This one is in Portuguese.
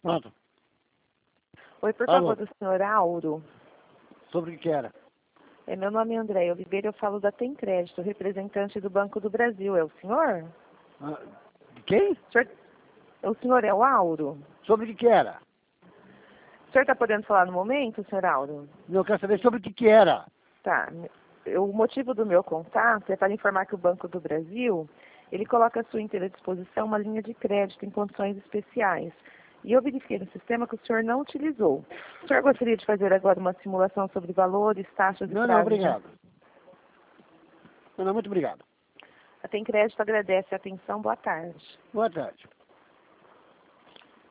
Pronto. Oi, por Alô? favor, do senhor Auro. Sobre o que era? Meu nome é Andréia Oliveira, eu falo da Tem Crédito, representante do Banco do Brasil. É o senhor? Ah, de quem? O senhor é o Auro? Sobre o que era? O senhor está podendo falar no momento, senhor Auro? Eu quero saber sobre o que era. Tá. O motivo do meu contato é para informar que o Banco do Brasil, ele coloca à sua inteira disposição uma linha de crédito em condições especiais. E eu verifiquei no sistema que o senhor não utilizou. O senhor gostaria de fazer agora uma simulação sobre valores, taxas e Não, prazos? obrigado. Não, muito obrigado. A Tem Crédito agradece a atenção. Boa tarde. Boa tarde.